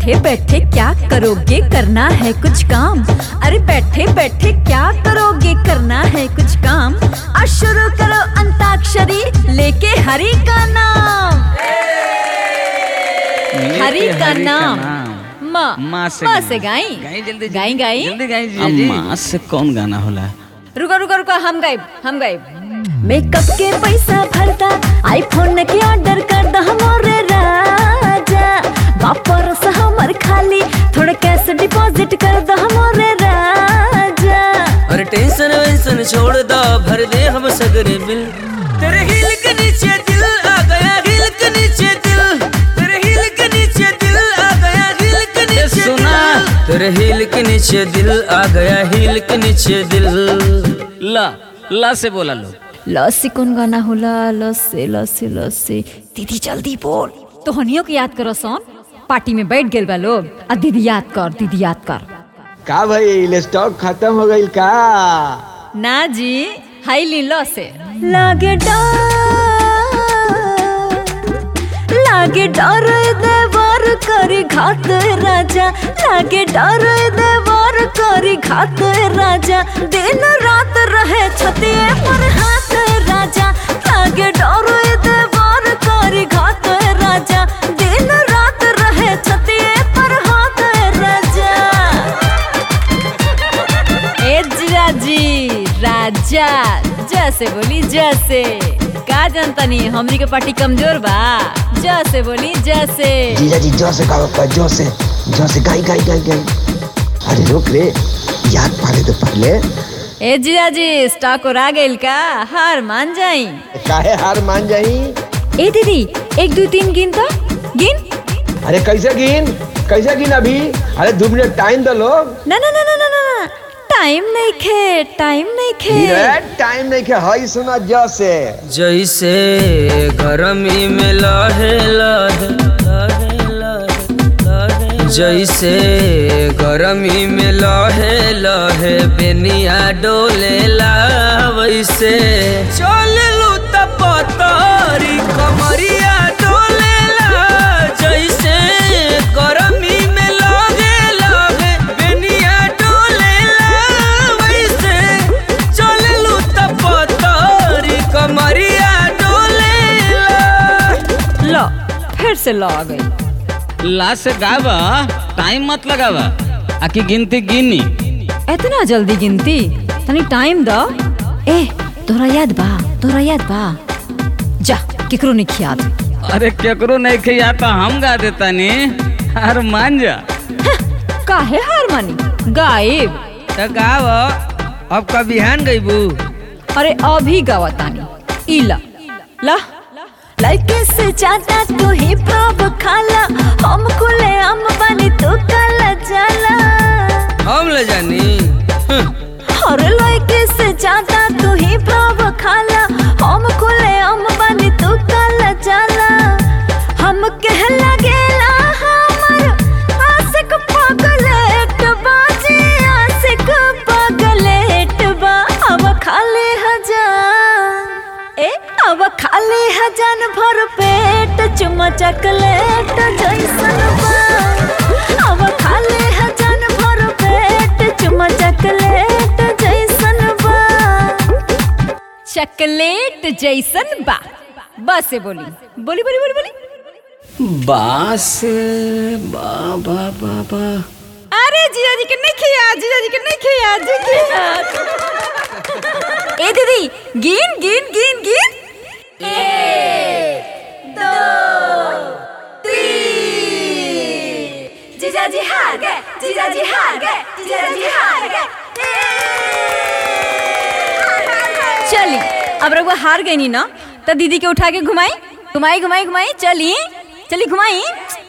बैठे बैठे क्या करोगे, करना है कुछ काम। अरे बैठे बैठे क्या करोगे, करना है कुछ काम। आज शुरू करो अंताक्षरी लेके हरि का नाम। हरि का नाम माँ से गाई गाई गाई माँ से कौन गाना होला? रुको रुको रुको, हम गायब। मेकअप के पैसा भरता, आईफोन के ऑर्डर कर दा हमारे राजा। वापर से हमर खाली थोड़ा कैश डिपॉजिट कर दा हमारे राजा। और टेंशन वेंशन छोड़ दो, भर दे हम सगरे बिल। तेरे हिल के नीचे दिल आ गया, हिल के नीचे दिल। तेरे हिल के नीचे दिल आ गया, हिल के नीचे सुना। तेरे हिल के नीचे दिल आ गया, हिल के नीचे दिल। ला से बोला लो। लस्सी कौन गाना होला? लस्सी लस्सी लस्सी। दीदी जल्दी बोल। तो हनियो के याद करो सोन, पार्टी में बैठ गेल बा लोग। आ दीदी याद कर। का भाई स्टॉक खत्म हो गइल का? ना जी, हाई लीलो से लागे डर देवर करी घात राजा। लागे डर देवर करी घात राजा। दिन रात रहे छतिए पर हाथ राजा। लागे डर देवर करी घात राजा। दिन रात रहे छतिए पर हाथ राजा। ए जीजाजी राजा जैसे बोली जैसे। का जनता नहीं हमनी के पार्टी कमजोर बा। जैसे बोली जैसे। जीजा जी जो से गाओ, जो से गाई। अरे रुक रे, याद पाले तो पहले। ए जीजा जी स्टॉक और आ गइल का? हार मान जाई। काहे हार मान जाई? ए दीदी 1 2 3 गिन तो गिन। अरे कैसे गिन अभी? अरे 2 मिनट टाइम दो लोग। ना टाइम नहीं खे। टाइम नहीं खे। हई सुना जैसे। जैसे गरमी में लहे लहे जैसे गरमी में लहे लहे बेनिया डोले ला, वैसे चल लू तपतरी कमरिया डोले ला। जैसे गरमी में लहे लहे बेनिया डोले ला, वैसे चल लू तपतरी कमरिया डोले ला। लो फिर से लो आ गई। ला से गावा, टाइम मत लगावा। आकी गिनती गिनी। इतना जल्दी गिनती? तनी टाइम दो। ए तोरा याद बा? जा केकरो नहीं याद। अरे केकरो नहीं खिया तो हम गा देता नी। हार मान जा। काहे हार मानी? गायब तो गाव। अब का बिहान गईबू? अरे अभी गावतानी। इला ला लड़के से ज्यादा तू ही भाव खाला। हम खुले हम बनी तू काला जाला। हम ले जानी। अरे लड़के से ज्यादा तू ही भाव खाला। हम खुले हम बनी तू काला जाला। हम कह लगेला हमर आशिक पगलेट बाजी। आशिक पगलेट बा। अब खाली हजान भर पेट चुमा चकलेट जैसन बा। अब खाली हजान भर पेट चुमा चकलेट जैसन बा। चकलेट जैसन बा। बस से बोली। बास बा बा बा बा। अरे जीजा जी के नहीं खिया। ए दीदी गिन। 1 2 3। जीजा जी हार गए। चली अब रघुआ हार गई नी ना, तो दीदी के उठा के घुमाई। चली घुमाई।